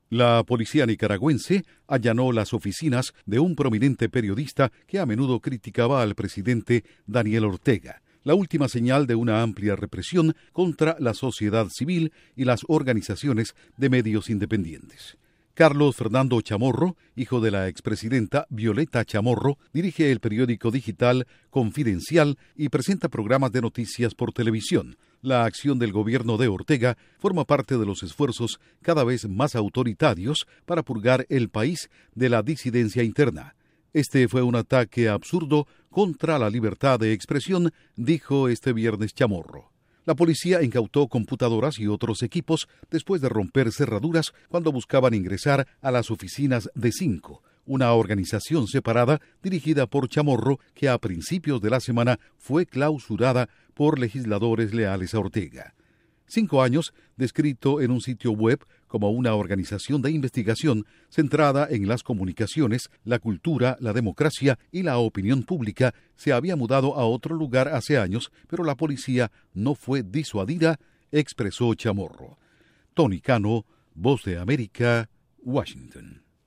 La policía nicaragüense allanó las oficinas de un prominente periodista que a menudo criticaba al presidente Daniel Ortega, la última señal de una amplia represión contra la sociedad civil y las organizaciones de medios independientes. Carlos Fernando Chamorro, hijo de la expresidenta Violeta Chamorro, dirige el periódico digital Confidencial y presenta programas de noticias por televisión. La acción del gobierno de Ortega forma parte de los esfuerzos cada vez más autoritarios para purgar el país de la disidencia interna. Este fue un ataque absurdo contra la libertad de expresión, dijo este viernes Chamorro. La policía incautó computadoras y otros equipos después de romper cerraduras cuando buscaban ingresar a las oficinas de Cinco, una organización separada dirigida por Chamorro que a principios de la semana fue clausurada por legisladores leales a Ortega. 5 años, descrito en un sitio web como una organización de investigación centrada en las comunicaciones, la cultura, la democracia y la opinión pública, se había mudado a otro lugar hace años, pero la policía no fue disuadida, expresó Chamorro. Tony Cano, Voz de América, Washington.